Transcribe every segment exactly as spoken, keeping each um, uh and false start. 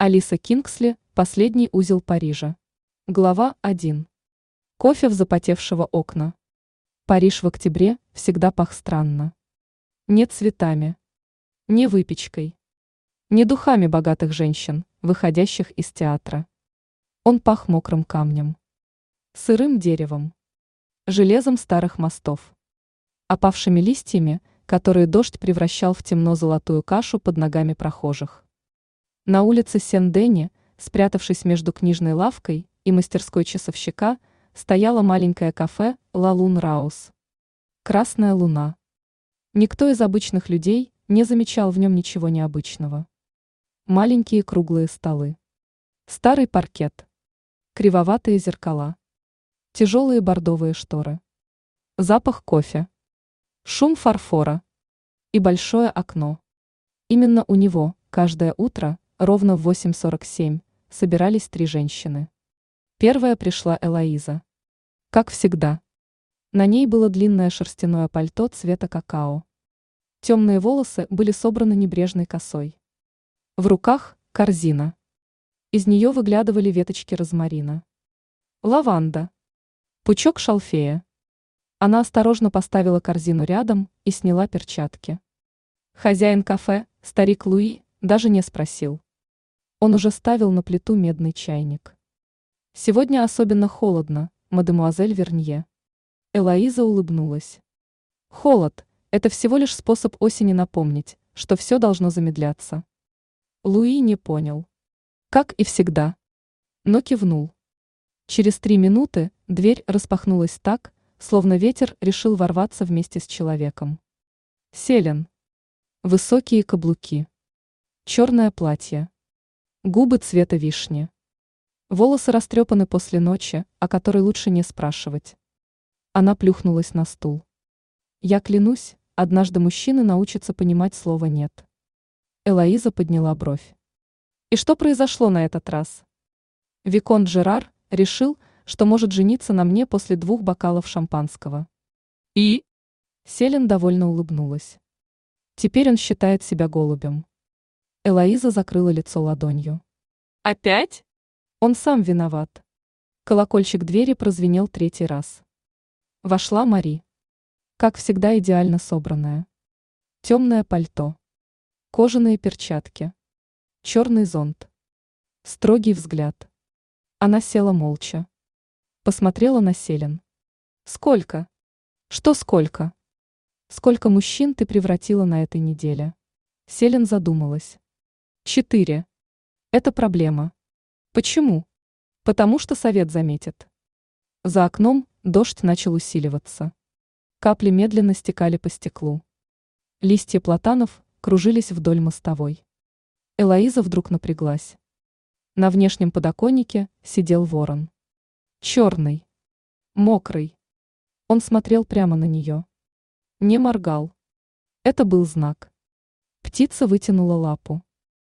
Алиса Кингсли, последний узел Парижа. Глава один. Кофе в запотевшего окна. Париж в октябре всегда пах странно. Не цветами, не выпечкой, не духами богатых женщин, выходящих из театра. Он пах мокрым камнем, сырым деревом, железом старых мостов, опавшими листьями, которые дождь превращал в темно-золотую кашу под ногами прохожих. На улице Сен-Дени, спрятавшись между книжной лавкой и мастерской часовщика, стояло маленькое кафе «Ла Лун Раус». Красная луна. Никто из обычных людей не замечал в нем ничего необычного. Маленькие круглые столы. Старый паркет. Кривоватые зеркала. Тяжелые бордовые шторы. Запах кофе. Шум фарфора. И большое окно. Именно у него каждое утро, ровно в восемь сорок семь, собирались три женщины. Первая пришла Элоиза. Как всегда. На ней было длинное шерстяное пальто цвета какао. Темные волосы были собраны небрежной косой. В руках корзина. Из нее выглядывали веточки розмарина. Лаванда. Пучок шалфея. Она осторожно поставила корзину рядом и сняла перчатки. Хозяин кафе, старик Луи, даже не спросил. Он уже ставил на плиту медный чайник. Сегодня особенно холодно, мадемуазель Вернье. Элоиза улыбнулась. Холод – это всего лишь способ осени напомнить, что все должно замедляться. Луи не понял. Как и всегда. Но кивнул. Через три минуты дверь распахнулась так, словно ветер решил ворваться вместе с человеком. Селен. Высокие каблуки. Черное платье. Губы цвета вишни. Волосы растрепаны после ночи, о которой лучше не спрашивать. Она плюхнулась на стул. Я клянусь, однажды мужчины научатся понимать слово «нет». Элоиза подняла бровь. И что произошло на этот раз? Виконт Жерар решил, что может жениться на мне после двух бокалов шампанского. И? Селен довольно улыбнулась. Теперь он считает себя голубем. Элоиза закрыла лицо ладонью. Опять? Он сам виноват. Колокольчик двери прозвенел третий раз. Вошла Мари. Как всегда идеально собранная. Темное пальто. Кожаные перчатки. Черный зонт. Строгий взгляд. Она села молча. Посмотрела на Селен. Сколько? Что сколько? Сколько мужчин ты превратила на этой неделе? Селен задумалась. Четыре. Это проблема. Почему? Потому что совет заметит. За окном дождь начал усиливаться. Капли медленно стекали по стеклу. Листья платанов кружились вдоль мостовой. Элоиза вдруг напряглась. На внешнем подоконнике сидел ворон. Черный. Мокрый. Он смотрел прямо на нее. Не моргал. Это был знак. Птица вытянула лапу.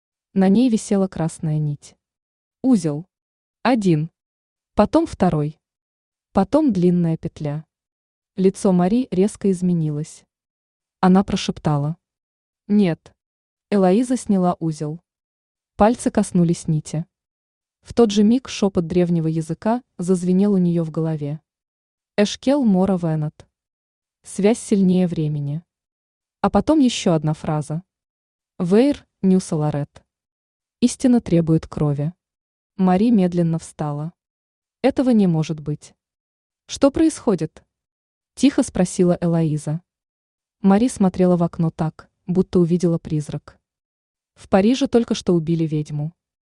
На ней висела красная нить. Узел. Один. Потом второй. Потом длинная петля. Лицо Мари резко изменилось. Она прошептала. Нет. Элоиза сняла узел. Пальцы коснулись нити. В тот же миг шепот древнего языка зазвенел у нее в голове. Эшкел Мора Венет. Связь сильнее времени. А потом еще одна фраза. Вейр Нюсаларет. Истина требует крови. Мари медленно встала. Этого не может быть. Что происходит? Тихо спросила Элоиза. Мари смотрела в окно так, будто увидела призрак. В Париже только что убили ведьму.